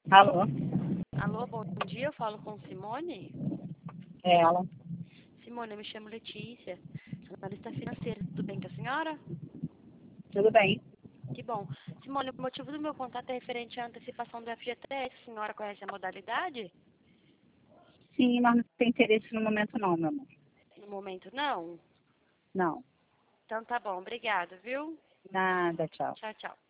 Alô? Alô, bom dia, eu falo com Simone. É ela. Simone, eu me chamo Letícia, sou analista financeira, tudo bem com a senhora? Tudo bem? Que bom. Simone, o motivo do meu contato é referente à antecipação do FGTS, a senhora conhece a modalidade? Sim, mas não tem interesse no momento não, meu amor. No momento não? Não. Então tá bom, obrigada, viu? Nada, tchau. Tchau, tchau.